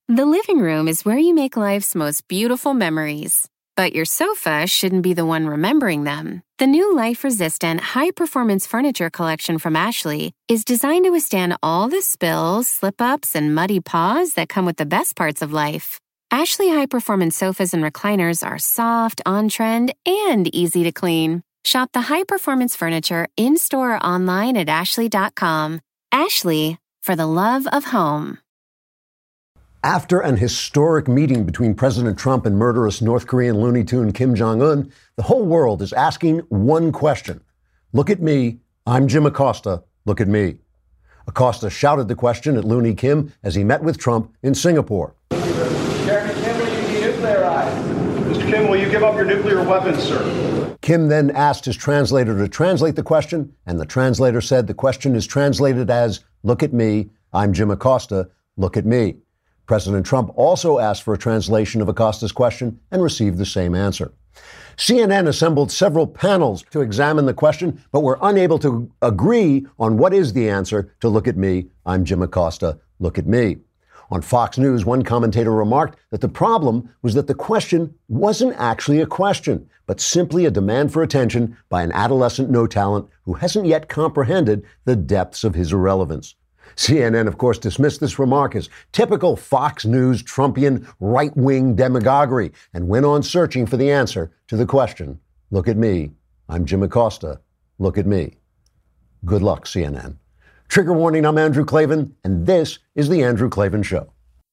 The living room is where you make life's most beautiful memories. But your sofa shouldn't be the one remembering them. The new life-resistant, high-performance furniture collection from Ashley is designed to withstand all the spills, slip-ups, and muddy paws that come with the best parts of life. Ashley high-performance sofas and recliners are soft, on-trend, and easy to clean. Shop the high-performance furniture in-store or online at ashley.com. Ashley, for the love of home. After an historic meeting between President Trump and murderous North Korean Looney Tune Kim Jong-un, the whole world is asking one question. Look at me. I'm Jim Acosta. Look at me. Acosta shouted the question at Looney Kim as he met with Trump in Singapore. Chairman Kim, will you denuclearize? Mr. Kim, will you give up your nuclear weapons, sir? Kim then asked his translator to translate the question, and the translator said the question is translated as, look at me. I'm Jim Acosta. Look at me. President Trump also asked for a translation of Acosta's question and received the same answer. CNN assembled several panels to examine the question, but were unable to agree on what is the answer to look at me. I'm Jim Acosta. Look at me. On Fox News, one commentator remarked that the problem was that the question wasn't actually a question, but simply a demand for attention by an adolescent no talent who hasn't yet comprehended the depths of his irrelevance. CNN, of course, dismissed this remark as typical Fox News Trumpian right-wing demagoguery and went on searching for the answer to the question, look at me. I'm Jim Acosta. Look at me. Good luck, CNN. Trigger warning, I'm Andrew Klavan, and this is The Andrew Klavan Show.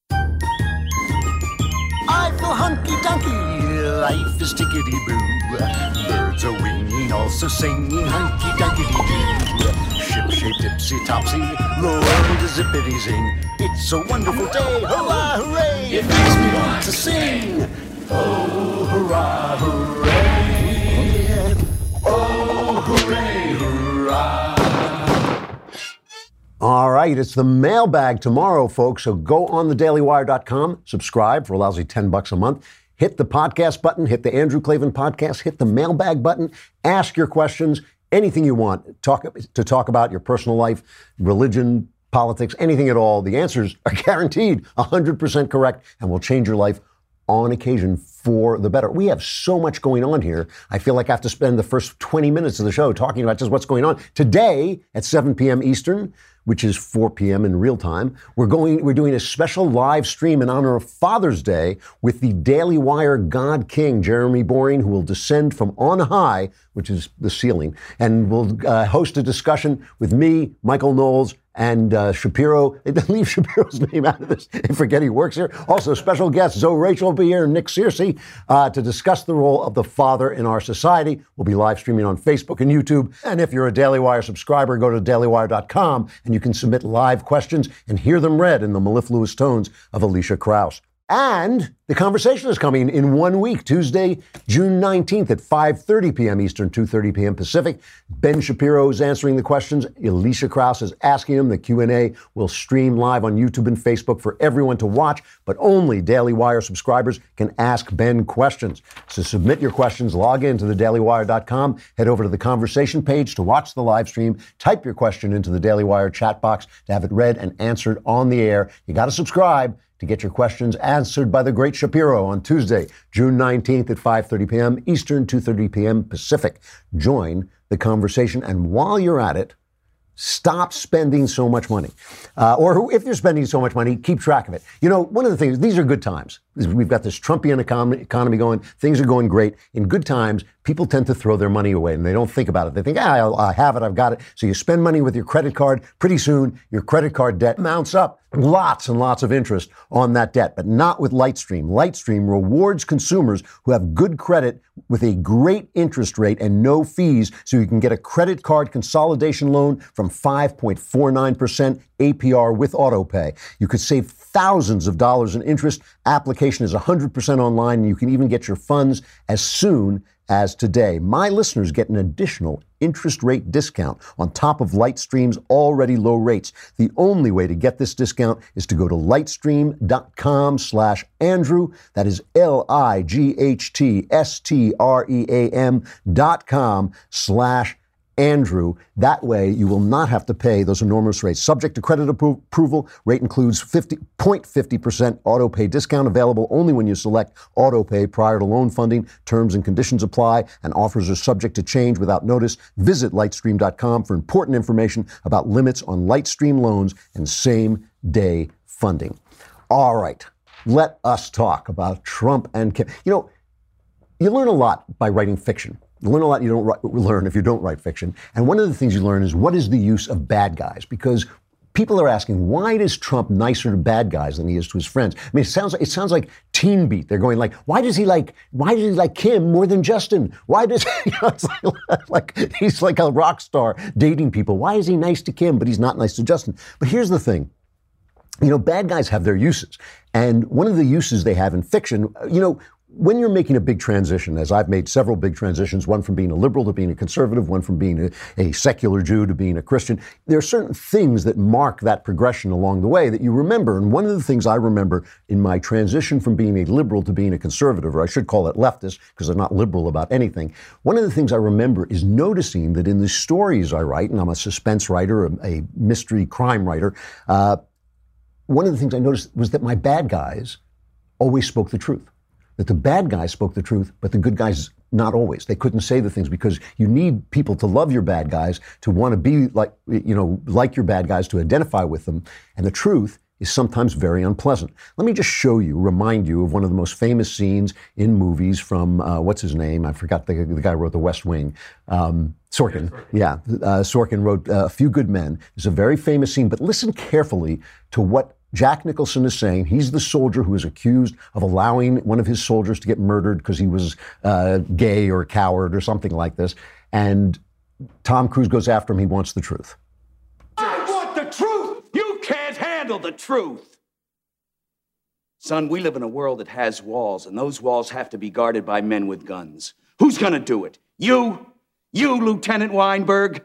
I feel hunky-dunky, life is tickety-boo. Birds are winging, also singing hunky-dunky-doo. Ship-shape, tipsy-topsy, the world is zippity-zing. It's a wonderful day, hurrah, hooray! It makes me want to sing. Oh, hurrah, hooray! Oh, hooray, hurrah! All right, it's the mailbag tomorrow, folks, so go on thedailywire.com, subscribe for a lousy $10 a month, hit the podcast button, hit the Andrew Klavan podcast, hit the mailbag button, ask your questions, anything you want, to talk about your personal life, religion, politics, anything at all. The answers are guaranteed 100% correct and will change your life on occasion for the better. We have so much going on here. I feel like I have to spend the first 20 minutes of the show talking about just what's going on. Today at 7 p.m. Eastern, which is 4 p.m. in real time, we're doing a special live stream in honor of Father's Day with the Daily Wire God King, Jeremy Boring, who will descend from on high, which is the ceiling, and will host a discussion with me, Michael Knowles, and Shapiro. They didn't leave Shapiro's name out of this. They forget he works here. Also, special guests Zoe Rachel will be here and Nick Searcy to discuss the role of the father in our society. We'll be live streaming on Facebook and YouTube. And if you're a Daily Wire subscriber, go to dailywire.com and you can submit live questions and hear them read in the mellifluous tones of Alicia Krause. And the conversation is coming in 1 week, Tuesday, June 19th at 5:30 p.m. Eastern, 2:30 p.m. Pacific. Ben Shapiro is answering the questions. Alicia Krause is asking him. The Q&A will stream live on YouTube and Facebook for everyone to watch, but only Daily Wire subscribers can ask Ben questions. So submit your questions, log in to thedailywire.com, head over to the conversation page to watch the live stream, type your question into the Daily Wire chat box to have it read and answered on the air. You got to subscribe to get your questions answered by the great Shapiro on Tuesday, June 19th at 5:30 p.m. Eastern, 2:30 p.m. Pacific. Join the conversation, and while you're at it, stop spending so much money. Or if you're spending so much money, keep track of it. You know, one of the things, these are good times. We've got this Trumpian economy going. Things are going great. In good times, people tend to throw their money away and they don't think about it. They think, I have it, I've got it. So you spend money with your credit card. Pretty soon, your credit card debt mounts up. Lots and lots of interest on that debt, but not with Lightstream. Lightstream rewards consumers who have good credit with a great interest rate and no fees, so you can get a credit card consolidation loan from 5.49% APR with AutoPay. You could save thousands of dollars in interest. Application is 100% online, and you can even get your funds as soon as today. My listeners get an additional interest rate discount on top of Lightstream's already low rates. The only way to get this discount is to go to lightstream.com/Andrew. That is LIGHTSTREAM.com/Andrew. Andrew. That way, you will not have to pay those enormous rates. Subject to credit approval, rate includes 0.50% auto pay discount available only when you select auto pay prior to loan funding. Terms and conditions apply, and offers are subject to change without notice. Visit Lightstream.com for important information about limits on Lightstream loans and same-day funding. All right, let us talk about Trump and Kim. You know, you learn a lot by writing fiction. You learn a lot you don't learn if you don't write fiction. And one of the things you learn is what is the use of bad guys? Because people are asking, why is Trump nicer to bad guys than he is to his friends? I mean, it sounds like Teen Beat. They're going like, why does he like Kim more than Justin? Why does it's like he's like a rock star dating people? Why is he nice to Kim, but he's not nice to Justin? But here's the thing. You know, bad guys have their uses. And one of the uses they have in fiction, you know, when you're making a big transition, as I've made several big transitions, one from being a liberal to being a conservative, one from being a secular Jew to being a Christian, there are certain things that mark that progression along the way that you remember. And one of the things I remember in my transition from being a liberal to being a conservative, or I should call it leftist, because I'm not liberal about anything, one of the things I remember is noticing that in the stories I write, and I'm a suspense writer, a mystery crime writer, one of the things I noticed was that my bad guys always spoke the truth. That the bad guys spoke the truth, but the good guys not always. They couldn't say the things because you need people to love your bad guys, to want to be like your bad guys, to identify with them. And the truth is sometimes very unpleasant. Let me just remind you of one of the most famous scenes in movies from, what's his name? I forgot the guy who wrote The West Wing. Sorkin. Yeah, Sorkin wrote A Few Good Men. It's a very famous scene, but listen carefully to what Jack Nicholson is saying. He's the soldier who is accused of allowing one of his soldiers to get murdered because he was gay or a coward or something like this. And Tom Cruise goes after him. He wants the truth. I want the truth! You can't handle the truth! Son, we live in a world that has walls, and those walls have to be guarded by men with guns. Who's gonna do it? You? You, Lieutenant Weinberg?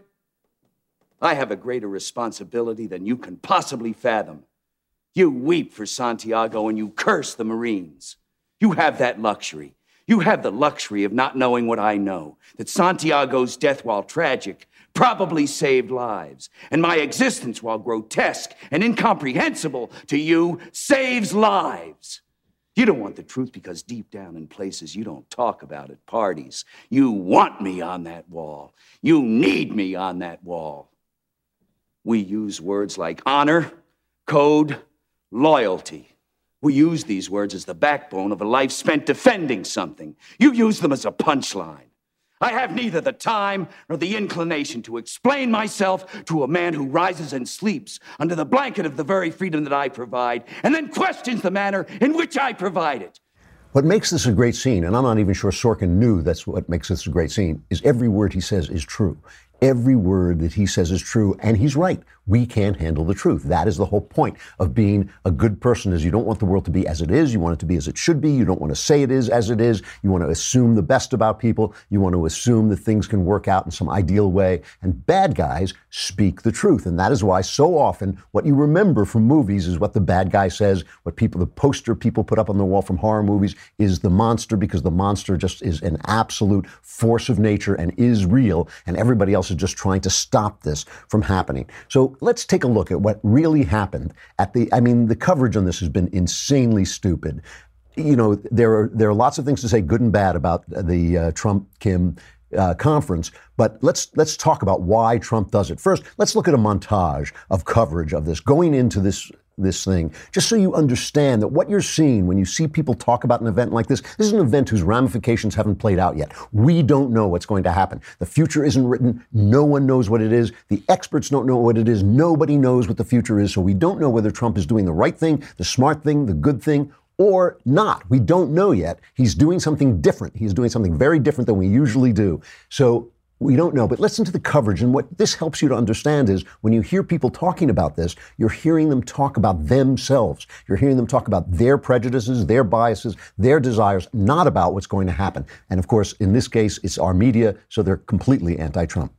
I have a greater responsibility than you can possibly fathom. You weep for Santiago and you curse the Marines. You have that luxury. You have the luxury of not knowing what I know, that Santiago's death, while tragic, probably saved lives. And my existence, while grotesque and incomprehensible to you, saves lives. You don't want the truth because deep down in places you don't talk about at parties, you want me on that wall. You need me on that wall. We use words like honor, code, loyalty. We use these words as the backbone of a life spent defending something. You use them as a punchline. I have neither the time nor the inclination to explain myself to a man who rises and sleeps under the blanket of the very freedom that I provide, and then questions the manner in which I provide it. What makes this a great scene, and I'm not even sure Sorkin knew that's what makes this a great scene, is every word he says is true. Every word that he says is true, and he's right. We can't handle the truth. That is the whole point of being a good person, is you don't want the world to be as it is. You want it to be as it should be. You don't want to say it is as it is. You want to assume the best about people. You want to assume that things can work out in some ideal way. And bad guys speak the truth. And that is why so often what you remember from movies is what the bad guy says, what the poster people put up on the wall from horror movies is the monster, because the monster just is an absolute force of nature and is real. And everybody else is just trying to stop this from happening. So let's take a look at what really happened the coverage on this has been insanely stupid. You know, there are lots of things to say, good and bad, about the Trump-Kim conference, but let's talk about why Trump does it. First, let's look at a montage of coverage of this going into this thing, just so you understand that what you're seeing when you see people talk about an event like this is an event whose ramifications haven't played out yet. We don't know what's going to happen. The future isn't written. No one knows what it is. The experts don't know what it is. Nobody knows what the future is. So we don't know whether Trump is doing the right thing, the smart thing, the good thing, or not. We don't know yet. He's doing something different. He's doing something very different than we usually do. So we don't know, but listen to the coverage. And what this helps you to understand is when you hear people talking about this, you're hearing them talk about themselves. You're hearing them talk about their prejudices, their biases, their desires, not about what's going to happen. And of course, in this case, it's our media, so they're completely anti-Trump.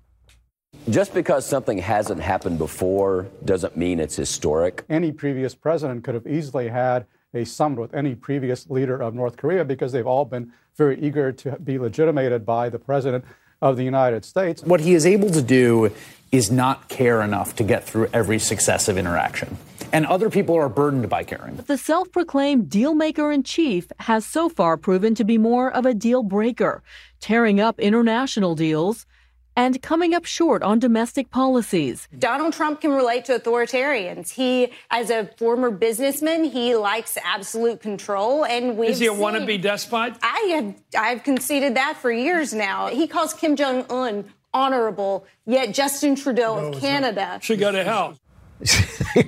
Just because something hasn't happened before doesn't mean it's historic. Any previous president could have easily had a summit with any previous leader of North Korea because they've all been very eager to be legitimated by the president. of the United States. What he is able to do is not care enough to get through every successive interaction. And other people are burdened by caring. But the self-proclaimed deal-maker-in-chief has so far proven to be more of a deal-breaker, tearing up international deals and coming up short on domestic policies. Donald Trump can relate to authoritarians. He, as a former businessman, he likes absolute control, and we've Is he a wannabe despot? I've conceded that for years now. He calls Kim Jong-un honorable, yet Justin Trudeau of Canada should go to hell. They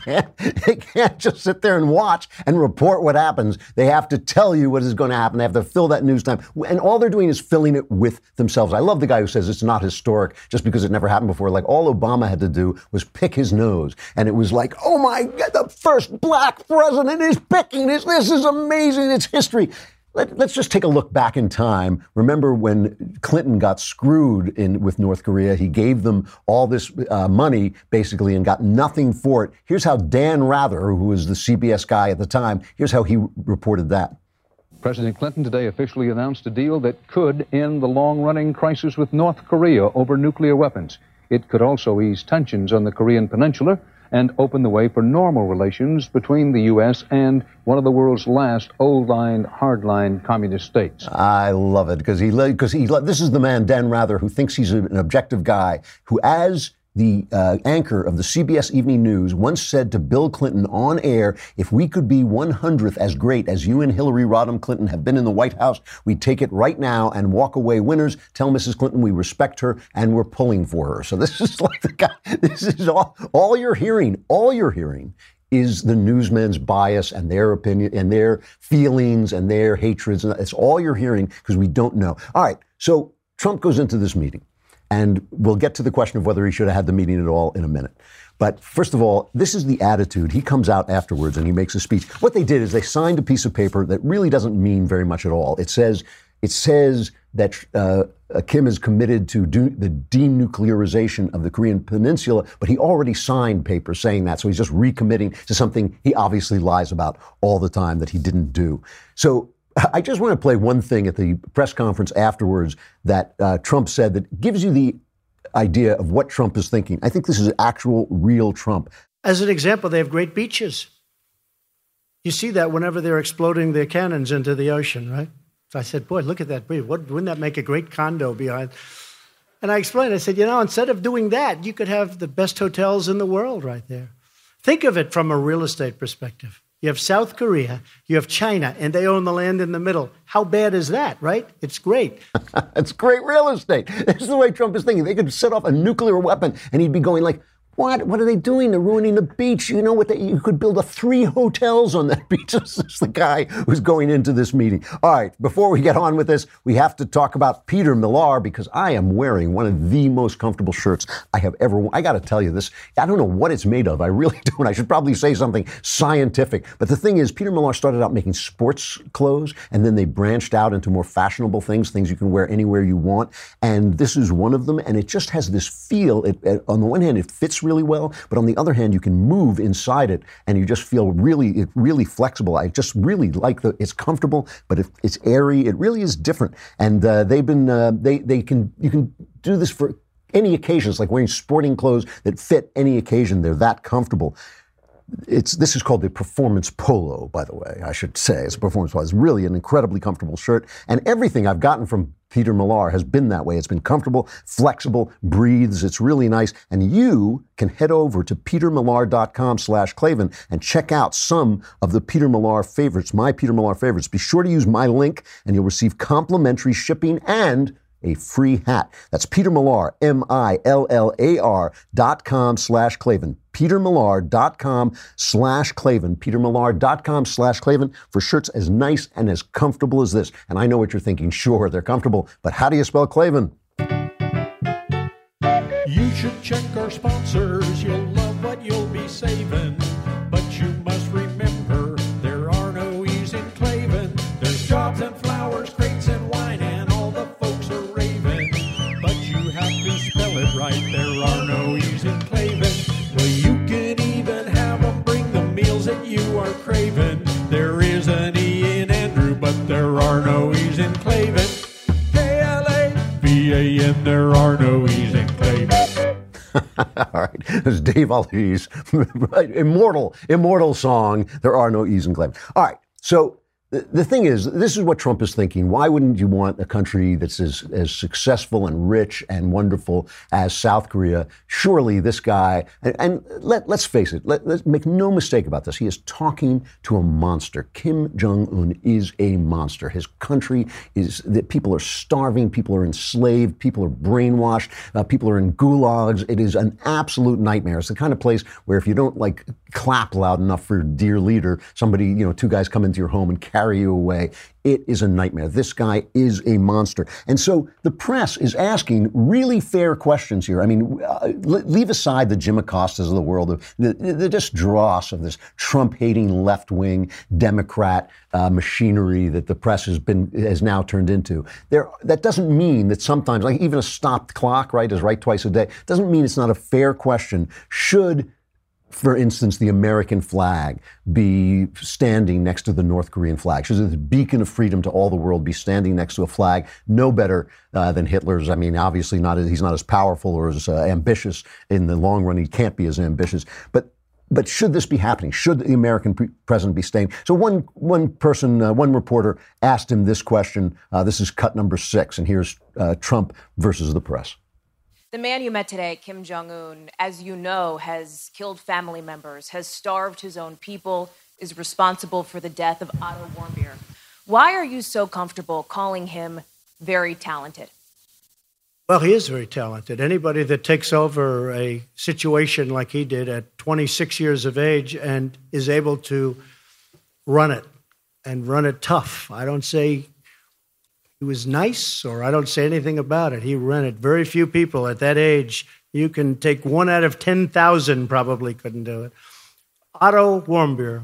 can't just sit there and watch and report what happens. They have to tell you what is going to happen. They have to fill that news time. And all they're doing is filling it with themselves. I love the guy who says it's not historic just because it never happened before. Like, all Obama had to do was pick his nose. And it was like, oh my God, the first black president is picking this. This is amazing. It's history. Let's just take a look back in time. Remember when Clinton got screwed with North Korea? He gave them all this money, basically, and got nothing for it. Here's how Dan Rather, who was the CBS guy at the time, here's how he reported that. President Clinton today officially announced a deal that could end the long-running crisis with North Korea over nuclear weapons. It could also ease tensions on the Korean Peninsula and open the way for normal relations between the U.S. and one of the world's last old-line, hard-line communist states. I love it because this is the man, Dan Rather, who thinks he's an objective guy, who, as the anchor of the CBS Evening News, once said to Bill Clinton on air, if we could be 100th as great as you and Hillary Rodham Clinton have been in the White House, we'd take it right now and walk away winners. Tell Mrs. Clinton we respect her and we're pulling for her. So this is like the guy, this is all you're hearing. All you're hearing is the newsman's bias and their opinion and their feelings and their hatreds. And it's all you're hearing because we don't know. All right. So Trump goes into this meeting. And we'll get to the question of whether he should have had the meeting at all in a minute. But first of all, this is the attitude. He comes out afterwards and he makes a speech. What they did is they signed a piece of paper that really doesn't mean very much at all. It says that Kim is committed to the denuclearization of the Korean Peninsula, but he already signed papers saying that. So he's just recommitting to something he obviously lies about all the time that he didn't do. So I just want to play one thing at the press conference afterwards that Trump said that gives you the idea of what Trump is thinking. I think this is actual, real Trump. As an example, they have great beaches. You see that whenever they're exploding their cannons into the ocean, right? So I said, boy, look at that beach. Wouldn't that make a great condo behind? And I explained, I said, instead of doing that, you could have the best hotels in the world right there. Think of it from a real estate perspective. You have South Korea, you have China, and they own the land in the middle. How bad is that, right? It's great. It's great real estate. This is the way Trump is thinking. They could set off a nuclear weapon, and he'd be going like, what are they doing? They're ruining the beach. You know what? You could build 3 hotels on that beach. This is the guy who's going into this meeting. All right, before we get on with this, we have to talk about Peter Millar because I am wearing one of the most comfortable shirts I have ever worn. I got to tell you this. I don't know what it's made of. I really don't. I should probably say something scientific. But the thing is, Peter Millar started out making sports clothes, and then they branched out into more fashionable things you can wear anywhere you want. And this is one of them. And it just has this feel. On the one hand, it fits really well, but on the other hand, you can move inside it and you just feel really flexible. I just really like it's comfortable, but it's airy. It really is different. And you can do this for any occasion. It's like wearing sporting clothes that fit any occasion. They're that comfortable. This is called the Performance Polo, by the way, I should say. It's a Performance Polo. It's really an incredibly comfortable shirt. And everything I've gotten from Peter Millar has been that way. It's been comfortable, flexible, breathes. It's really nice. And you can head over to petermillar.com/Klavan and check out some of the Peter Millar favorites, my Peter Millar favorites. Be sure to use my link and you'll receive complimentary shipping and a free hat. That's Peter Millar, MILLAR.com/Klavan. PeterMillar.com/Klavan. PeterMillar.com/Klavan for shirts as nice and as comfortable as this. And I know what you're thinking. Sure, they're comfortable, but how do you spell Klavan? You should check our sponsors. You'll love what you'll be saving. But you must remember, there are no E's in Klavan. There's jobs and flowers, crates and wine, and all the folks are raving. But you have to spell it right. There are no E's in Klavan. Well, you can even have them bring the meals that you are craving. There is an E in Andrew, but there are no E's in Klavan. KLAVAN. All right. There's Dave Ali's immortal song, There Are No E's in Cleveland. All right. So the thing is, this is what Trump is thinking. Why wouldn't you want a country that's as successful and rich and wonderful as South Korea? Surely this guy, and let's face it, let's make no mistake about this. He is talking to a monster. Kim Jong-un is a monster. His country that people are starving, people are enslaved, people are brainwashed, people are in gulags. It is an absolute nightmare. It's the kind of place where if you don't clap loud enough for your dear leader, somebody, two guys come into your home and carry you away. It is a nightmare. This guy is a monster. And so the press is asking really fair questions here. I mean, leave aside the Jim Acostas of the world, the just dross of this Trump-hating left-wing Democrat machinery that the press has now turned into. That doesn't mean that sometimes, like even a stopped clock, right, is right twice a day, doesn't mean it's not a fair question. Should, for instance, the American flag be standing next to the North Korean flag? Should the beacon of freedom to all the world be standing next to a flag no better than Hitler's? I mean, obviously he's not as powerful or as ambitious in the long run. He can't be as ambitious. But should this be happening? Should the American president be staying? So one reporter asked him this question. This is cut number 6, and here's Trump versus the press. The man you met today, Kim Jong-un, as you know, has killed family members, has starved his own people, is responsible for the death of Otto Warmbier. Why are you so comfortable calling him very talented? Well, he is very talented. Anybody that takes over a situation like he did at 26 years of age and is able to run it and run it tough. I don't say he was nice, or I don't say anything about it. He ran it. Very few people at that age, you can take 1 out of 10,000 probably couldn't do it. Otto Warmbier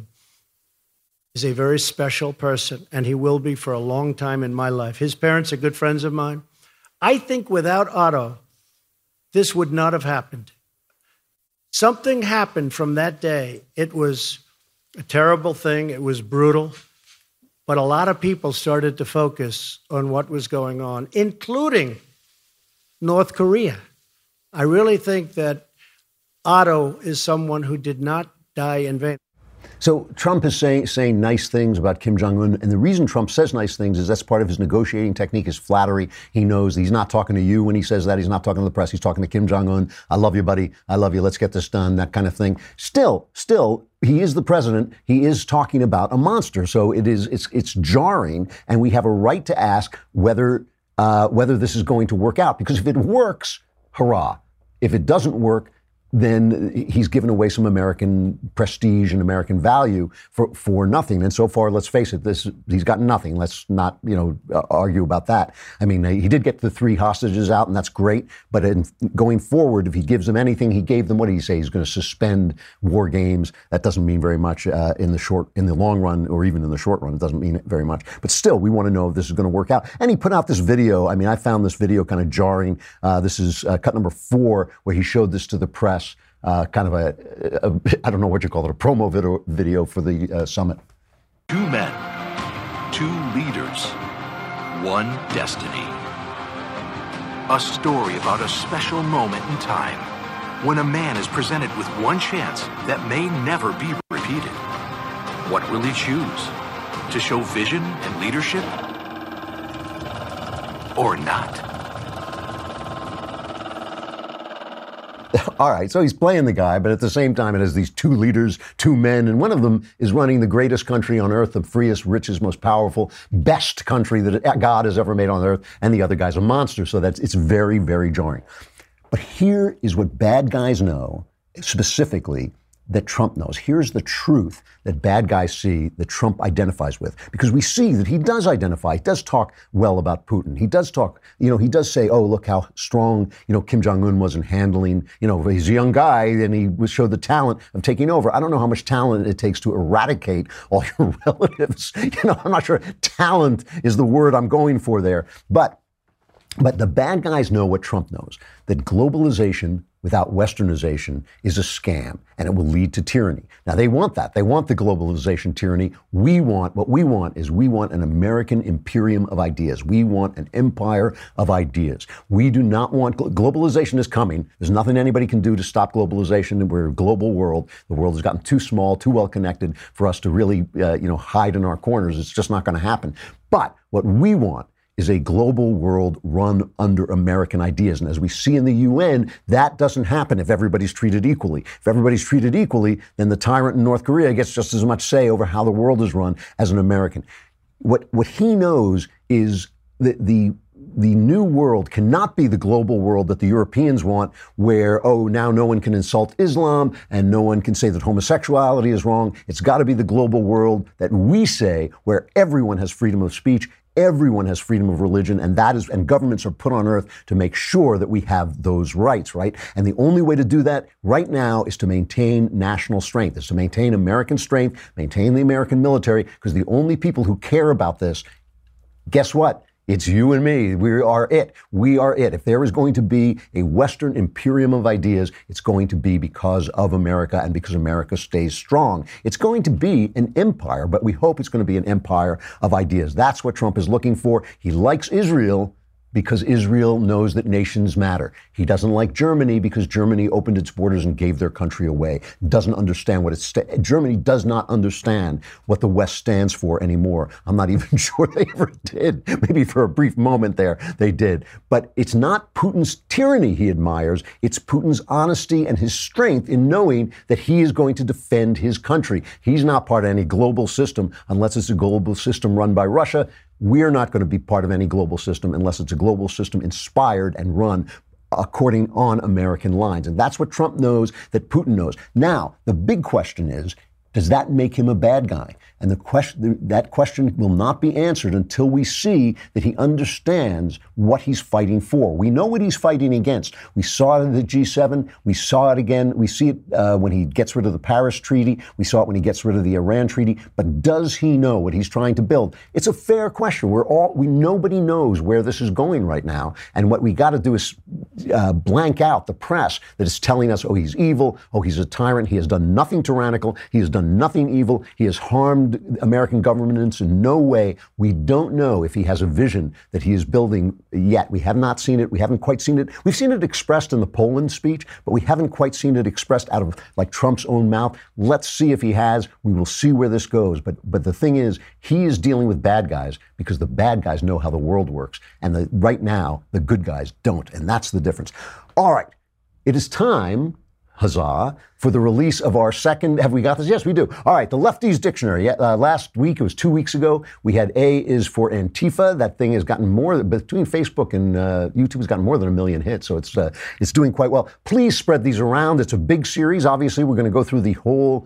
is a very special person, and he will be for a long time in my life. His parents are good friends of mine. I think without Otto, this would not have happened. Something happened from that day. It was a terrible thing. It was brutal. But a lot of people started to focus on what was going on, including North Korea. I really think that Otto is someone who did not die in vain. So Trump is saying nice things about Kim Jong-un, and the reason Trump says nice things is that's part of his negotiating technique, is flattery. He knows he's not talking to you when he says that. He's not talking to the press. He's talking to Kim Jong-un. I love you, buddy. I love you. Let's get this done, that kind of thing. Still, he is the president. He is talking about a monster. So it's jarring, and we have a right to ask whether this is going to work out. Because if it works, hurrah. If it doesn't work, then he's given away some American prestige and American value for nothing. And so far, let's face it, he's got nothing. Let's not, argue about that. I mean, he did get the 3 hostages out, and that's great. But going forward, if he gives them anything, he gave them, what did he say? He's going to suspend war games. That doesn't mean very much in the long run, or even in the short run. It doesn't mean very much. But still, we want to know if this is going to work out. And he put out this video. I mean, I found this video kind of jarring. This is cut number 4, where he showed this to the press. Kind of I don't know what you call it, a promo video for the summit. 2 men, 2 leaders, 1 destiny. A story about a special moment in time when a man is presented with one chance that may never be repeated. What will he choose? To show vision and leadership? Or not? All right, so he's playing the guy, but at the same time, it has these 2 leaders, 2 men, and one of them is running the greatest country on earth, the freest, richest, most powerful, best country that God has ever made on earth, and the other guy's a monster. So it's very, very jarring. But here is what bad guys know, specifically, that Trump knows. Here's the truth that bad guys see, that Trump identifies with. Because we see that he does identify, he does talk well about Putin. He does talk, he does say, oh, look how strong, Kim Jong-un was in handling, he's a young guy, and he showed the talent of taking over. I don't know how much talent it takes to eradicate all your relatives. I'm not sure talent is the word I'm going for there. But the bad guys know what Trump knows, that globalization without westernization is a scam, and it will lead to tyranny. Now, they want that. They want the globalization tyranny. What we want is an American imperium of ideas. We want an empire of ideas. We do not want, globalization is coming. There's nothing anybody can do to stop globalization. We're a global world. The world has gotten too small, too well connected for us to really, hide in our corners. It's just not going to happen. But what we want is a global world run under American ideas. And as we see in the UN, that doesn't happen if everybody's treated equally. If everybody's treated equally, then the tyrant in North Korea gets just as much say over how the world is run as an American. What he knows is that the new world cannot be the global world that the Europeans want, where, now no one can insult Islam and no one can say that homosexuality is wrong. It's got to be the global world that we say, where everyone has freedom of speech, everyone has freedom of religion, and governments are put on earth to make sure that we have those rights, right? And the only way to do that right now is to maintain national strength, is to maintain American strength, maintain the American military, because the only people who care about this, guess what? It's you and me. We are it. We are it. If there is going to be a Western imperium of ideas, it's going to be because of America and because America stays strong. It's going to be an empire, but we hope it's going to be an empire of ideas. That's what Trump is looking for. He likes Israel because Israel knows that nations matter. He doesn't like Germany because Germany opened its borders and gave their country away. Doesn't understand Germany does not understand what the West stands for anymore. I'm not even sure they ever did. Maybe for a brief moment there, they did. But it's not Putin's tyranny he admires. It's Putin's honesty and his strength in knowing that he is going to defend his country. He's not part of any global system unless it's a global system run by Russia. We're not going to be part of any global system unless it's a global system inspired and run according on American lines. And that's what Trump knows, that Putin knows. Now, the big question is, does that make him a bad guy? And that question will not be answered until we see that he understands what he's fighting for. We know what he's fighting against. We saw it in the G7. We saw it again. We see it when he gets rid of the Paris Treaty. We saw it when he gets rid of the Iran Treaty. But does he know what he's trying to build? It's a fair question. Nobody knows where this is going right now. And what we got to do is blank out the press that is telling us, he's evil. He's a tyrant. He has done nothing tyrannical. He has done nothing evil. He has harmed American governments in no way. We don't know if he has a vision that he is building yet. We have not seen it. We haven't quite seen it. We've seen it expressed in the Poland speech, but we haven't quite seen it expressed out of Trump's own mouth. Let's see if he has. We will see where this goes. But the thing is, he is dealing with bad guys because the bad guys know how the world works. And right now, the good guys don't. And that's the difference. All right. It is time, huzzah, for the release of our second, have we got this? Yes, we do. All right, the Lefties Dictionary. Last week, it was 2 weeks ago, we had A is for Antifa. That thing has gotten more, between Facebook and YouTube, has gotten more than 1 million hits, so it's doing quite well. Please spread these around. It's a big series. Obviously, we're going to go through the whole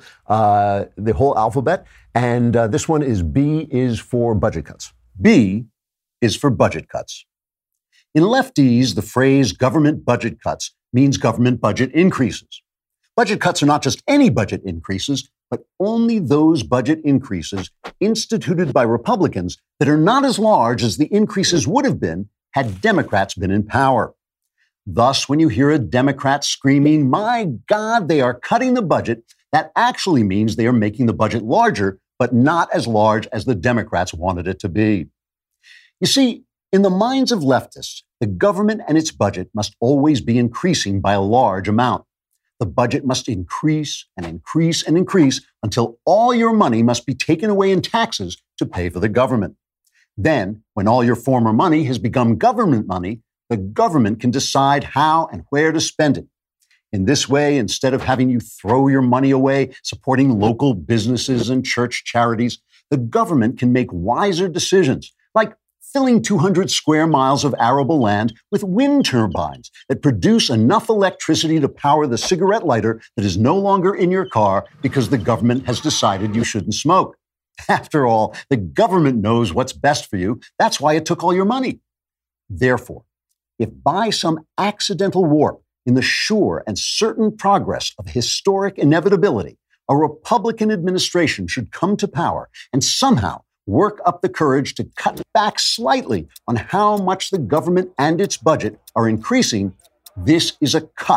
alphabet, and this one is B is for budget cuts. B is for budget cuts. In Lefties, the phrase government budget cuts means government budget increases. Budget cuts are not just any budget increases, but only those budget increases instituted by Republicans that are not as large as the increases would have been had Democrats been in power. Thus, when you hear a Democrat screaming, "My God, they are cutting the budget," that actually means they are making the budget larger, but not as large as the Democrats wanted it to be. You see, in the minds of leftists, the government and its budget must always be increasing by a large amount. The budget must increase and increase and increase until all your money must be taken away in taxes to pay for the government. Then, when all your former money has become government money, the government can decide how and where to spend it. In this way, instead of having you throw your money away supporting local businesses and church charities, the government can make wiser decisions, like filling 200 square miles of arable land with wind turbines that produce enough electricity to power the cigarette lighter that is no longer in your car because the government has decided you shouldn't smoke. After all, the government knows what's best for you. That's why it took all your money. Therefore, if by some accidental warp in the sure and certain progress of historic inevitability, a Republican administration should come to power and somehow work up the courage to cut back slightly on how much the government and its budget are increasing, this is a cut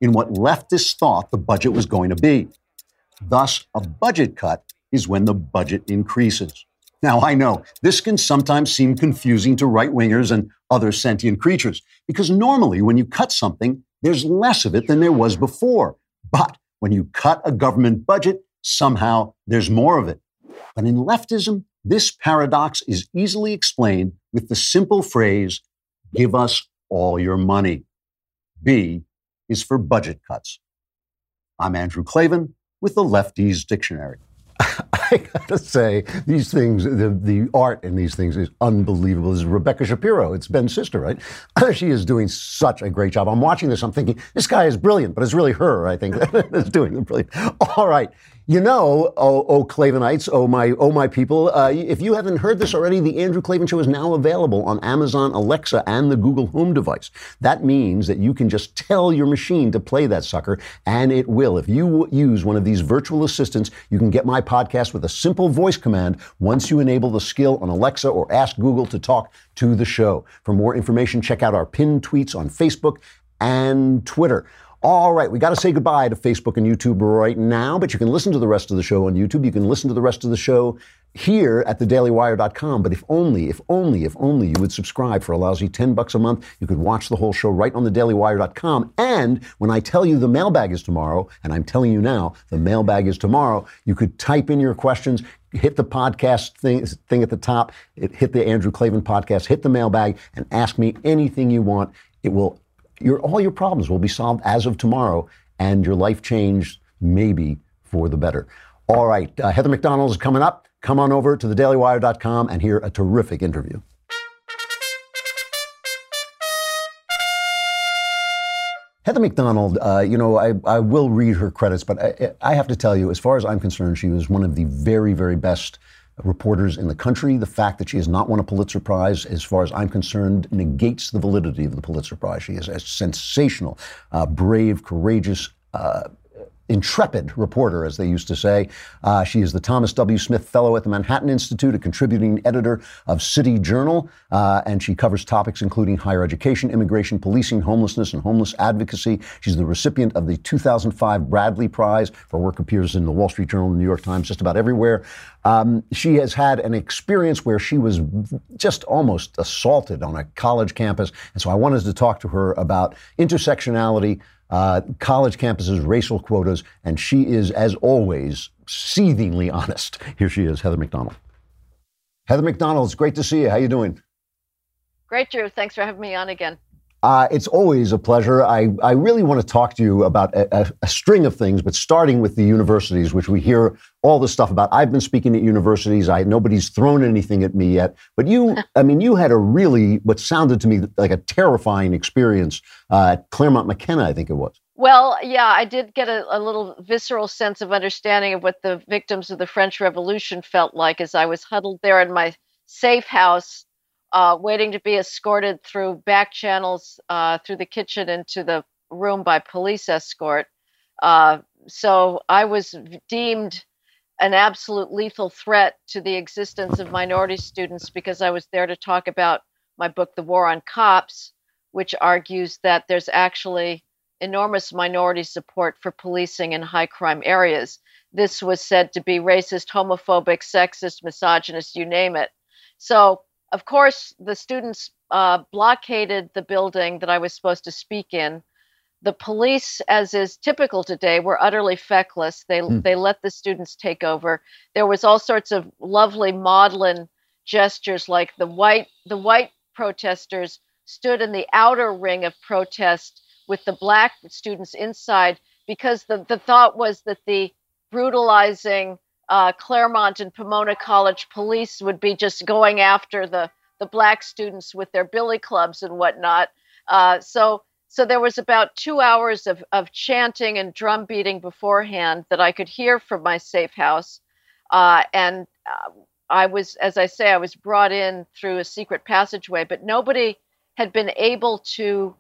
in what leftists thought the budget was going to be. Thus, a budget cut is when the budget increases. Now, I know this can sometimes seem confusing to right-wingers and other sentient creatures, because normally when you cut something, there's less of it than there was before. But when you cut a government budget, somehow there's more of it. But in leftism, this paradox is easily explained with the simple phrase, give us all your money. B is for budget cuts. I'm Andrew Klavan with the Lefties Dictionary. I gotta say, these things, the art in these things is unbelievable. This is Rebecca Shapiro. It's Ben's sister, right? She is doing such a great job. I'm watching this, I'm thinking, this guy is brilliant, but it's really her, I think, that's doing the brilliant. All right. You know, oh Clavenites, oh my people, if you haven't heard this already, the Andrew Klavan Show is now available on Amazon Alexa and the Google Home device. That means that you can just tell your machine to play that sucker, and it will. If you use one of these virtual assistants, you can get my podcast with a simple voice command once you enable the skill on Alexa or ask Google to talk to the show. For more information, check out our pinned tweets on Facebook and Twitter. All right, we got to say goodbye to Facebook and YouTube right now, but you can listen to the rest of the show on YouTube. You can listen to the rest of the show here at thedailywire.com. But if only you would subscribe for a lousy $10 a month, you could watch the whole show right on thedailywire.com. And when I tell you the mailbag is tomorrow, and I'm telling you now, the mailbag is tomorrow, you could type in your questions, hit the podcast thing at the top, hit the Andrew Klavan podcast, hit the mailbag, and ask me anything you want. It will. All your problems will be solved as of tomorrow, and your life changed maybe for the better. All right, Heather McDonald is coming up. Come on over to thedailywire.com and hear a terrific interview. Heather McDonald, I will read her credits, but I have to tell you, as far as I'm concerned, she was one of the very, very best reporters in the country. The fact that she has not won a Pulitzer Prize, as far as I'm concerned, negates the validity of the Pulitzer Prize. She is a sensational, brave, courageous, intrepid reporter, as they used to say. She is the Thomas W. Smith Fellow at the Manhattan Institute, a contributing editor of City Journal, and she covers topics including higher education, immigration, policing, homelessness, and homeless advocacy. She's the recipient of the 2005 Bradley Prize. Her work appears in the Wall Street Journal, the New York Times, just about everywhere. She has had an experience where she was just almost assaulted on a college campus, and so I wanted to talk to her about intersectionality, college campuses, racial quotas, and she is, as always, seethingly honest. Here she is, Heather McDonald. Heather McDonald, it's great to see you. How you doing? Great, Drew. Thanks for having me on again. It's always a pleasure. I really want to talk to you about a string of things, but starting with the universities, which we hear all this stuff about. I've been speaking at universities. Nobody's thrown anything at me yet. But you had a really, what sounded to me like a terrifying experience at Claremont McKenna, I think it was. Well, yeah, I did get a little visceral sense of understanding of what the victims of the French Revolution felt like as I was huddled there in my safe house, waiting to be escorted through back channels through the kitchen into the room by police escort. So I was deemed an absolute lethal threat to the existence of minority students because I was there to talk about my book, The War on Cops, which argues that there's actually enormous minority support for policing in high crime areas. This was said to be racist, homophobic, sexist, misogynist, you name it. So, of course, the students blockaded the building that I was supposed to speak in. The police, as is typical today, were utterly feckless. They let the students take over. There was all sorts of lovely maudlin gestures, like the white protesters stood in the outer ring of protest with the black students inside, because the thought was that the brutalizing Claremont and Pomona College police would be just going after the black students with their billy clubs and whatnot. So there was about 2 hours of chanting and drum beating beforehand that I could hear from my safe house. And I was, as I say, I was brought in through a secret passageway, but nobody had been able to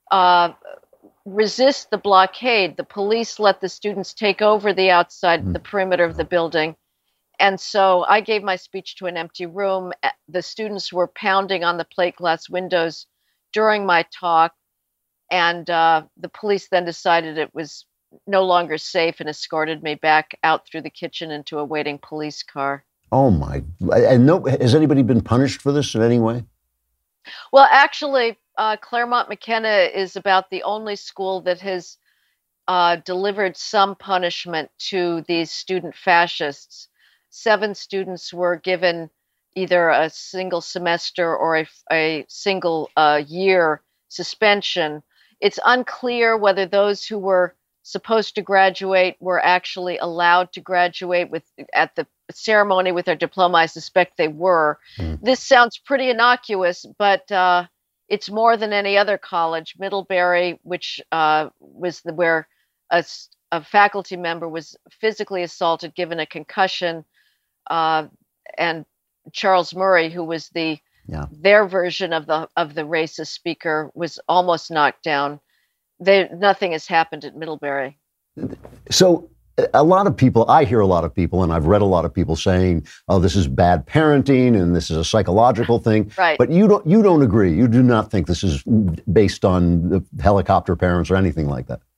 resist the blockade. The police let the students take over the outside, the perimeter of the building. And so I gave my speech to an empty room. The students were pounding on the plate glass windows during my talk. And the police then decided it was no longer safe and escorted me back out through the kitchen into a waiting police car. Oh my! And no, has anybody been punished for this in any way? Well, actually, Claremont McKenna is about the only school that has delivered some punishment to these student fascists. 7 students were given either a single semester or a single year suspension. It's unclear whether those who were supposed to graduate were actually allowed to graduate at the ceremony with their diploma. I suspect they were. This sounds pretty innocuous, but it's more than any other college. Middlebury, which was where a faculty member was physically assaulted, given a concussion, and Charles Murray, who was their version of the racist speaker, was almost knocked down. Nothing has happened at Middlebury. So a lot of people, I hear a lot of people, and I've read a lot of people saying, "Oh, this is bad parenting, and this is a psychological thing." Right. But you don't agree. You do not think this is based on the helicopter parents or anything like that.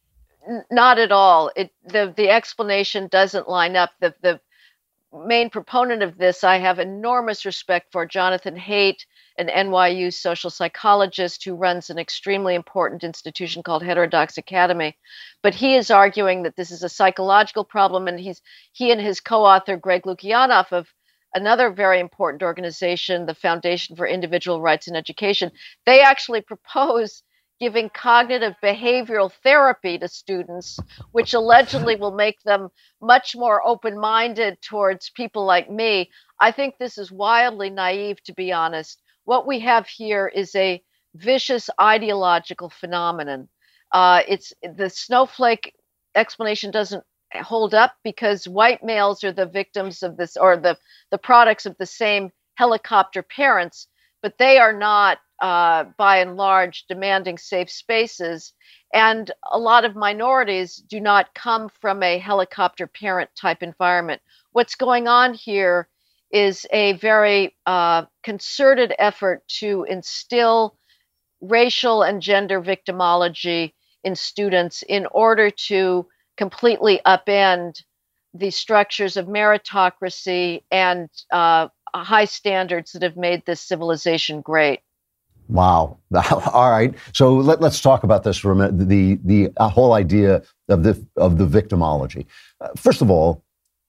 Not at all. The explanation doesn't line up. The main proponent of this, I have enormous respect for, Jonathan Haidt, an NYU social psychologist who runs an extremely important institution called Heterodox Academy. But he is arguing that this is a psychological problem, and he and his co-author, Greg Lukianoff, of another very important organization, the Foundation for Individual Rights in Education, they actually propose giving cognitive behavioral therapy to students, which allegedly will make them much more open-minded towards people like me. I think this is wildly naive, to be honest. What we have here is a vicious ideological phenomenon. It's the snowflake explanation doesn't hold up because white males are the victims of this, or the products of the same helicopter parents, but they are not, by and large, demanding safe spaces. And a lot of minorities do not come from a helicopter parent type environment. What's going on here is a very concerted effort to instill racial and gender victimology in students in order to completely upend the structures of meritocracy and high standards that have made this civilization great. Wow. All right. So let's talk about this for a minute. The whole idea of the victimology. First of all,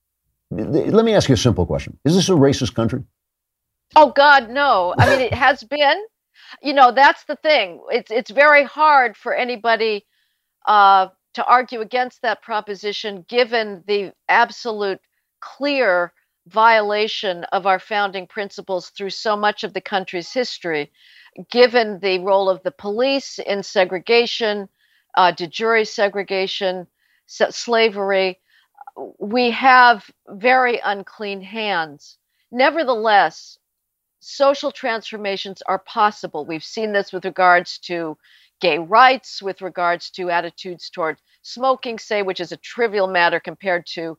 let me ask you a simple question. Is this a racist country? Oh, God, no. I mean, it has been. You know, that's the thing. It's very hard for anybody to argue against that proposition, given the absolute clear violation of our founding principles through so much of the country's history, given the role of the police in segregation, de jure segregation, slavery. We have very unclean hands. Nevertheless, social transformations are possible. We've seen this with regards to gay rights, with regards to attitudes toward smoking, say, which is a trivial matter compared to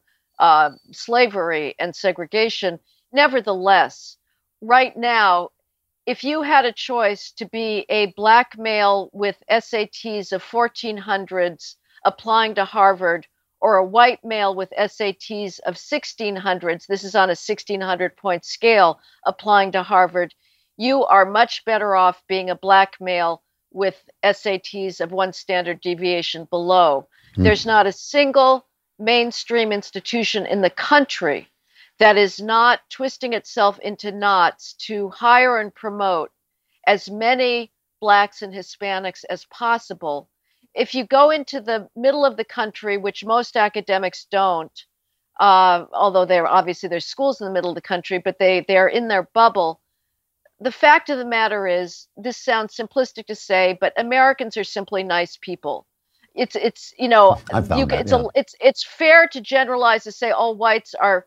slavery and segregation. Nevertheless, right now, if you had a choice to be a black male with SATs of 1400s applying to Harvard, or a white male with SATs of 1600s, this is on a 1600-point scale, applying to Harvard, you are much better off being a black male with SATs of 1 standard deviation below. There's not a single mainstream institution in the country that is not twisting itself into knots to hire and promote as many blacks and Hispanics as possible. If you go into the middle of the country, which most academics don't, although there's schools in the middle of the country, but they're in their bubble. The fact of the matter is, this sounds simplistic to say, but Americans are simply nice people. It's fair to generalize to say all whites are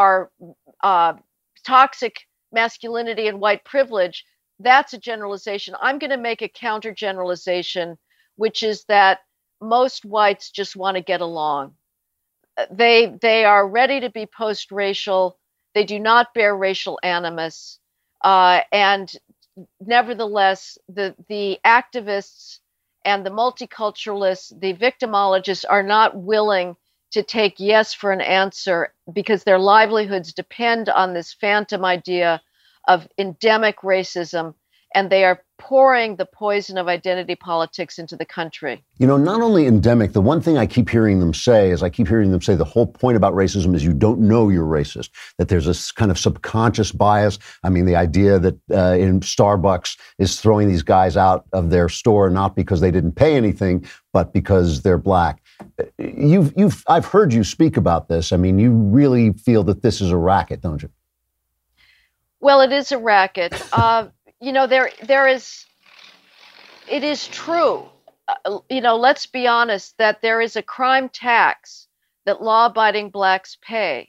toxic masculinity and white privilege. That's a generalization. I'm going to make a counter generalization, which is that most whites just want to get along. They are ready to be post-racial. They do not bear racial animus. And nevertheless, the activists and the multiculturalists, the victimologists, are not willing to take yes for an answer because their livelihoods depend on this phantom idea of endemic racism, and they are pouring the poison of identity politics into the country. You know, not only endemic, the one thing I keep hearing them say is the whole point about racism is you don't know you're racist, that there's this kind of subconscious bias. I mean, the idea that in Starbucks is throwing these guys out of their store, not because they didn't pay anything, but because they're black. I've heard you speak about this. I mean, you really feel that this is a racket, don't you? Well, it is a racket. You know, it is true, you know, let's be honest, that there is a crime tax that law-abiding blacks pay.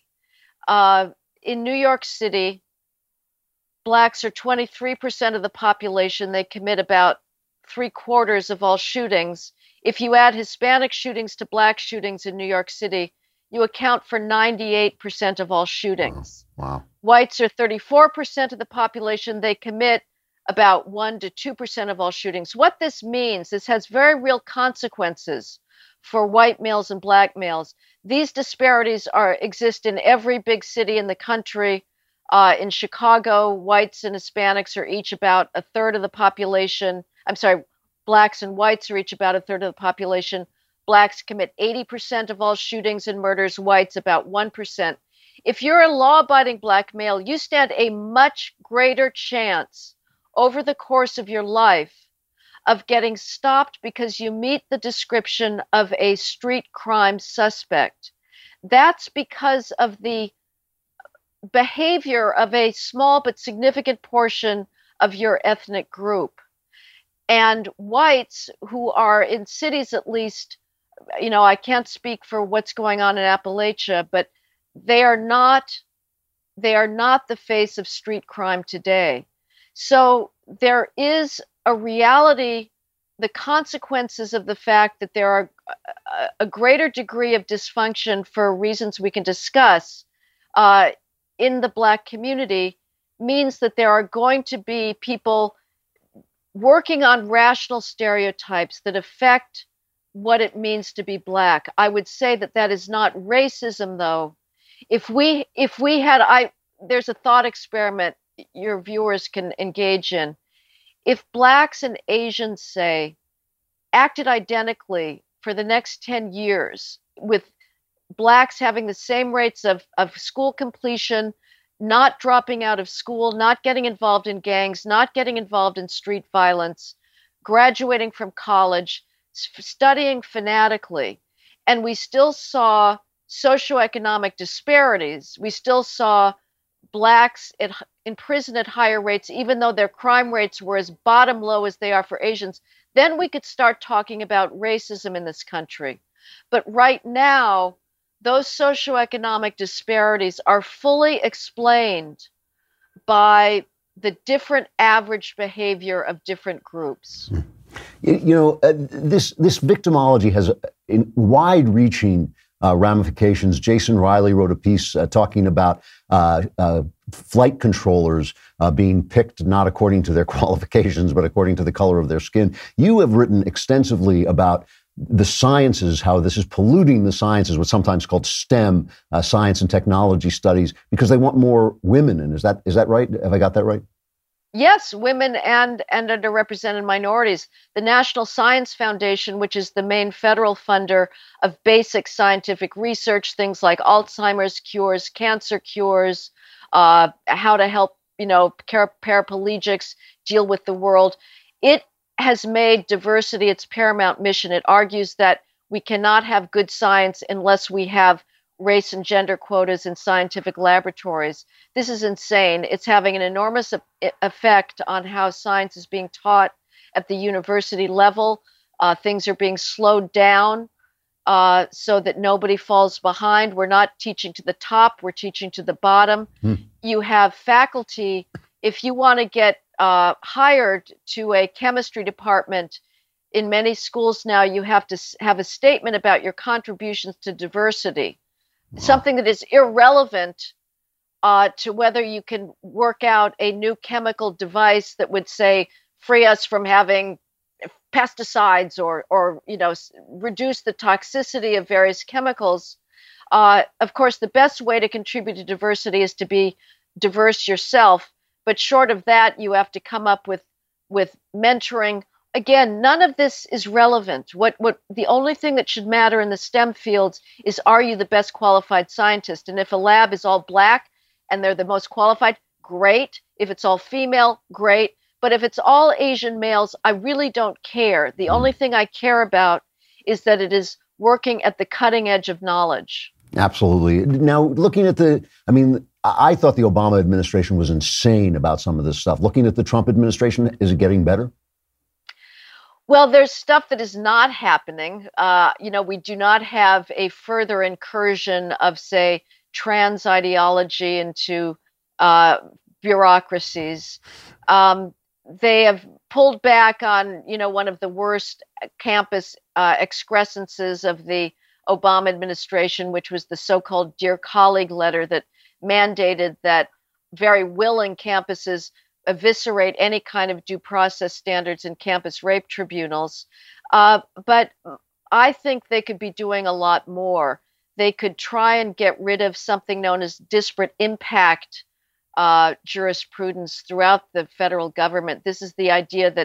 In New York City, blacks are 23% of the population. They commit about 3/4 of all shootings. If you add Hispanic shootings to black shootings in New York City, you account for 98% of all shootings. Wow. Whites are 34% of the population. They commit about 1 to 2% of all shootings. What this means, this has very real consequences for white males and black males. These disparities exist in every big city in the country. In Chicago, whites and Hispanics are each about a third of the population. I'm sorry, blacks and whites are each about a third of the population. Blacks commit 80% of all shootings and murders, whites about 1%. If you're a law-abiding black male, you stand a much greater chance over the course of your life of getting stopped because you meet the description of a street crime suspect. That's because of the behavior of a small but significant portion of your ethnic group. And whites who are in cities, at least, you know, I can't speak for what's going on in Appalachia, but they are not the face of street crime today. So there is a reality, the consequences of the fact that there are a greater degree of dysfunction for reasons we can discuss in the black community means that there are going to be people working on rational stereotypes that affect what it means to be black. I would say that that is not racism, though. If we had, there's a thought experiment your viewers can engage in. If blacks and Asians, say, acted identically for the next 10 years, with blacks having the same rates of school completion, not dropping out of school, not getting involved in gangs, not getting involved in street violence, graduating from college, studying fanatically, and we still saw socioeconomic disparities, we still saw blacks in prison at higher rates, even though their crime rates were as bottom low as they are for Asians, then we could start talking about racism in this country. But right now, those socioeconomic disparities are fully explained by the different average behavior of different groups. You know, this victimology has wide-reaching ramifications. Jason Riley wrote a piece talking about flight controllers being picked not according to their qualifications, but according to the color of their skin. You have written extensively about the sciences, how this is polluting the sciences, what's sometimes called STEM, science and technology studies, because they want more women in. Is that right? Have I got that right? Yes, women and underrepresented minorities. The National Science Foundation, which is the main federal funder of basic scientific research, things like Alzheimer's cures, cancer cures, how to help, paraplegics deal with the world. It has made diversity its paramount mission. It argues that we cannot have good science unless we have race and gender quotas in scientific laboratories. This is insane. It's having an enormous effect on how science is being taught at the university level. Things are being slowed down so that nobody falls behind. We're not teaching to the top, we're teaching to the bottom. You have faculty, if you want to get hired to a chemistry department in many schools now, you have to have a statement about your contributions to diversity. Something that is irrelevant to whether you can work out a new chemical device that would say, free us from having pesticides or reduce the toxicity of various chemicals. Of course, the best way to contribute to diversity is to be diverse yourself. But short of that, you have to come up with mentoring. Again, none of this is relevant. What the only thing that should matter in the STEM fields is, are you the best qualified scientist? And if a lab is all black and they're the most qualified, great. If it's all female, great. But if it's all Asian males, I really don't care. The only thing I care about is that it is working at the cutting edge of knowledge. Absolutely. Now, looking at I thought the Obama administration was insane about some of this stuff. Looking at the Trump administration, is it getting better? Well, there's stuff that is not happening. We do not have a further incursion of, say, trans ideology into bureaucracies. They have pulled back on, one of the worst campus excrescences of the Obama administration, which was the so-called Dear Colleague letter that mandated that very willing campuses eviscerate any kind of due process standards in campus rape tribunals. But I think they could be doing a lot more. They could try and get rid of something known as disparate impact jurisprudence throughout the federal government. This is the idea that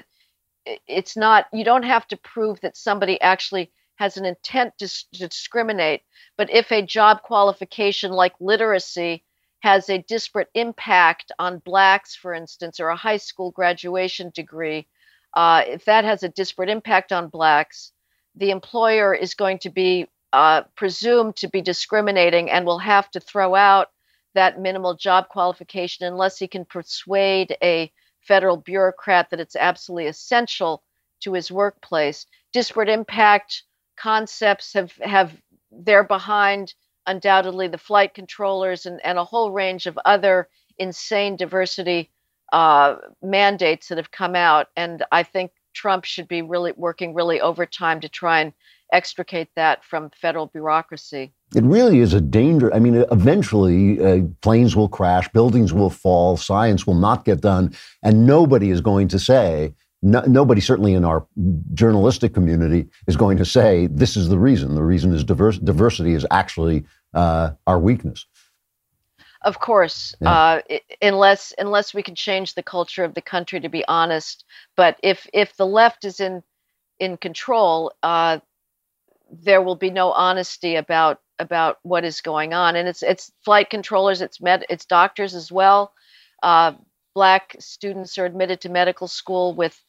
you don't have to prove that somebody actually has an intent to discriminate, but if a job qualification like literacy has a disparate impact on blacks, for instance, or a high school graduation degree, if that has a disparate impact on blacks, the employer is going to be presumed to be discriminating and will have to throw out that minimal job qualification unless he can persuade a federal bureaucrat that it's absolutely essential to his workplace. Disparate impact concepts have they're behind undoubtedly the flight controllers and a whole range of other insane diversity mandates that have come out. And I think Trump should be really working really overtime to try and extricate that from federal bureaucracy. It really is a danger. I mean, eventually planes will crash, buildings will fall, science will not get done, and nobody is going to say, nobody certainly in our journalistic community is going to say, this is the reason. The reason is diversity is actually our weakness. Of course, yeah. Unless we can change the culture of the country, to be honest. But if the left is in control, there will be no honesty about what is going on. And it's flight controllers, it's doctors as well. Black students are admitted to medical school with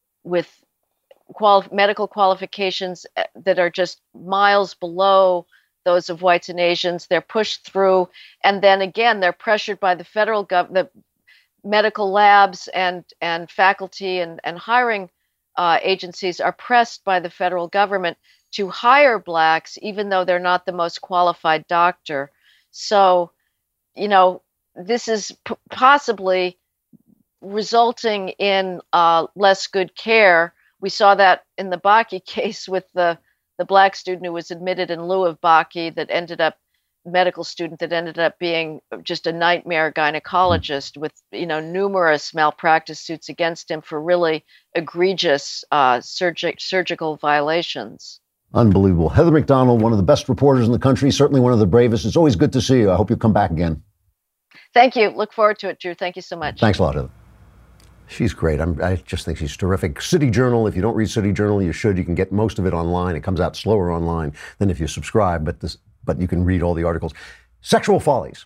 medical qualifications that are just miles below those of whites and Asians. They're pushed through, and then again they're pressured by the federal government, the medical labs and faculty and hiring agencies are pressed by the federal government to hire blacks, even though they're not the most qualified doctor. So, this is possibly resulting in less good care. We saw that in the Bakke case with the black student who was admitted in lieu of Bakke medical student that ended up being just a nightmare gynecologist with, numerous malpractice suits against him for really egregious surgical violations. Unbelievable. Heather Mac Donald, one of the best reporters in the country, certainly one of the bravest. It's always good to see you. I hope you come back again. Thank you. Look forward to it, Drew. Thank you so much. Thanks a lot, Heather. She's great. I just think she's terrific. City Journal, if you don't read City Journal, you should. You can get most of it online. It comes out slower online than if you subscribe, but you can read all the articles. Sexual Follies.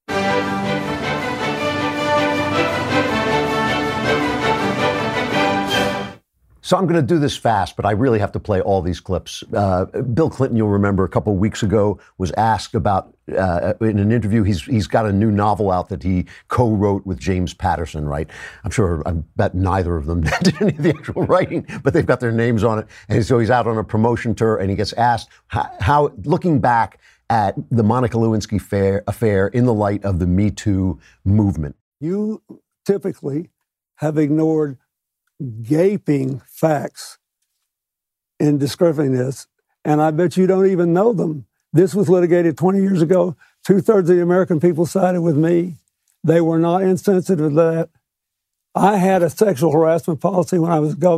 So I'm going to do this fast, but I really have to play all these clips. Bill Clinton, you'll remember a couple of weeks ago, was asked about, in an interview, he's got a new novel out that he co-wrote with James Patterson, right? I bet neither of them did any of the actual writing, but they've got their names on it. And so he's out on a promotion tour, and he gets asked how looking back at the Monica Lewinsky affair in the light of the Me Too movement. You typically have ignored gaping facts in describing this, and I bet you don't even know them. This was litigated 20 years ago. 2/3 of the American people sided with me. They were not insensitive to that. I had a sexual harassment policy when I was governor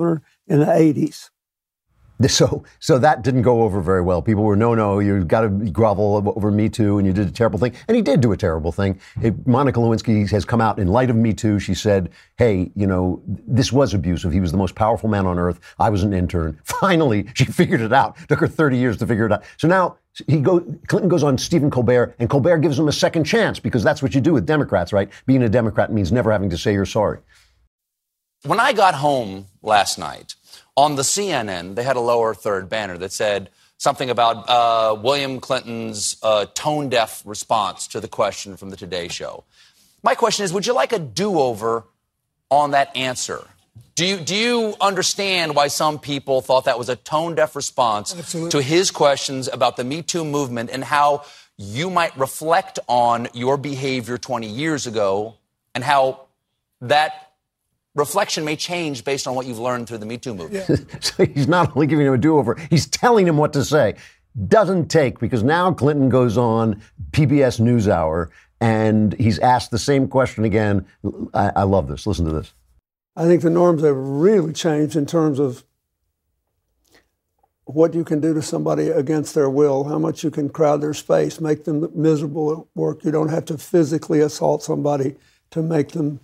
in the 80s. So that didn't go over very well. People were, no, you got to grovel over Me Too, and you did a terrible thing. And he did do a terrible thing. Monica Lewinsky has come out in light of Me Too. She said, hey, this was abusive. He was the most powerful man on earth. I was an intern. Finally, she figured it out. Took her 30 years to figure it out. So now Clinton goes on Stephen Colbert, and Colbert gives him a second chance, because that's what you do with Democrats, right? Being a Democrat means never having to say you're sorry. When I got home last night, on the CNN, they had a lower third banner that said something about William Clinton's tone-deaf response to the question from the Today Show. My question is, would you like a do-over on that answer? Do you understand why some people thought that was a tone-deaf response to his questions about the Me Too movement and how you might reflect on your behavior 20 years ago and how that reflection may change based on what you've learned through the Me Too movement? Yeah. So he's not only giving him a do-over, he's telling him what to say. Doesn't take, because now Clinton goes on PBS NewsHour and he's asked the same question again. I love this. Listen to this. I think the norms have really changed in terms of what you can do to somebody against their will, how much you can crowd their space, make them miserable at work. You don't have to physically assault somebody to make them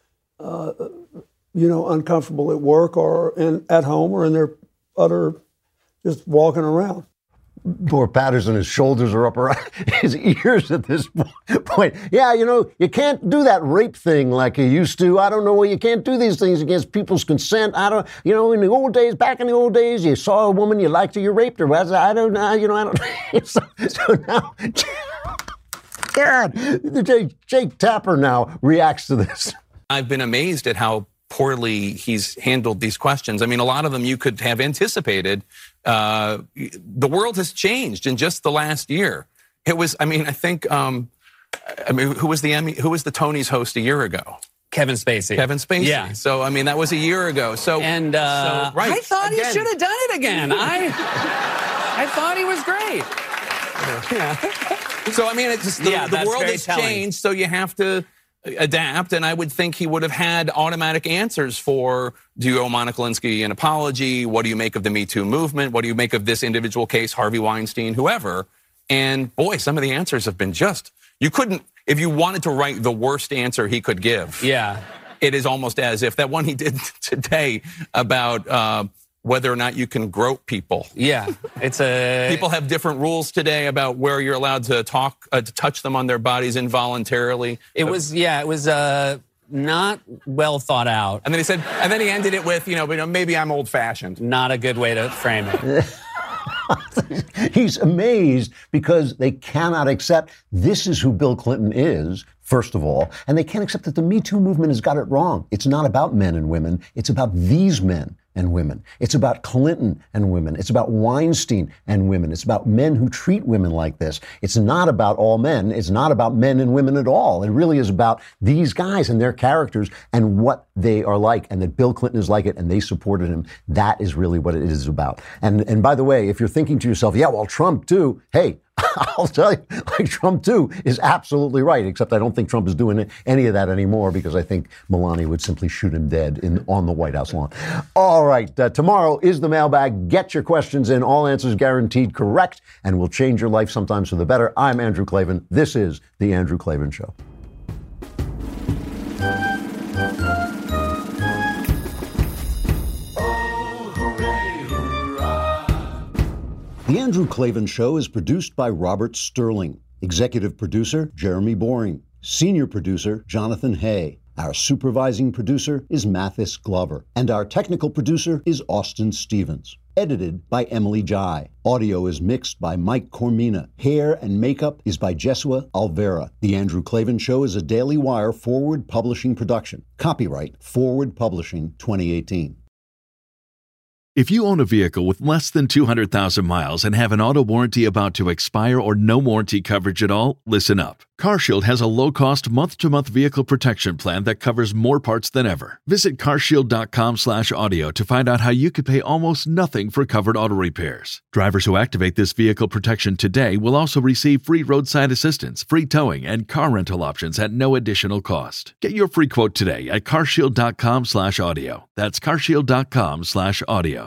uncomfortable at work or at home or in their just walking around. Poor Patterson, his shoulders are up around his ears at this point. Yeah, you can't do that rape thing like you used to. I don't know, you can't do these things against people's consent. I don't, in the old days, back in the old days, you saw a woman you liked her, you raped her. I don't know, I don't. So now, God, Jake Tapper now reacts to this. I've been amazed at how poorly he's handled these questions. I mean, a lot of them you could have anticipated. The world has changed in just the last year. It was, I think, who was the Tonys host a year ago? Kevin Spacey. Yeah. So, that was a year ago. So, and right. I thought he should have done it again. I thought he was great. Yeah. So, it's just the world has changed, so you have to adapt, and I would think he would have had automatic answers for, do you owe Monica Lewinsky an apology? What do you make of the Me Too movement? What do you make of this individual case, Harvey Weinstein, whoever? And boy, some of the answers have been you couldn't, if you wanted to write the worst answer he could give. Yeah. It is almost as if that one he did today about whether or not you can grope people. Yeah, people have different rules today about where you're allowed to to touch them on their bodies involuntarily. It was not well thought out. And then he ended it with, maybe I'm old-fashioned. Not a good way to frame it. He's amazed because they cannot accept this is who Bill Clinton is, first of all, and they can't accept that the Me Too movement has got it wrong. It's not about men and women. It's about these men and women. It's about Clinton and women. It's about Weinstein and women. It's about men who treat women like this. It's not about all men. It's not about men and women at all. It really is about these guys and their characters and what they are like, and that Bill Clinton is like it and they supported him. That is really what it is about. And by the way, if you're thinking to yourself, yeah, well, Trump too, hey, I'll tell you, Trump too is absolutely right, except I don't think Trump is doing any of that anymore, because I think Melania would simply shoot him dead on the White House lawn. All right, tomorrow is the mailbag. Get your questions in, all answers guaranteed correct, and will change your life sometimes for the better. I'm Andrew Klavan. This is The Andrew Klavan Show. The Andrew Klavan Show is produced by Robert Sterling. Executive producer, Jeremy Boring. Senior producer, Jonathan Hay. Our supervising producer is Mathis Glover. And our technical producer is Austin Stevens. Edited by Emily Jai. Audio is mixed by Mike Cormina. Hair and makeup is by Jesua Alvera. The Andrew Klavan Show is a Daily Wire Forward Publishing production. Copyright Forward Publishing 2018. If you own a vehicle with less than 200,000 miles and have an auto warranty about to expire or no warranty coverage at all, listen up. CarShield has a low-cost month-to-month vehicle protection plan that covers more parts than ever. Visit carshield.com/audio to find out how you could pay almost nothing for covered auto repairs. Drivers who activate this vehicle protection today will also receive free roadside assistance, free towing, and car rental options at no additional cost. Get your free quote today at carshield.com/audio. That's carshield.com/audio.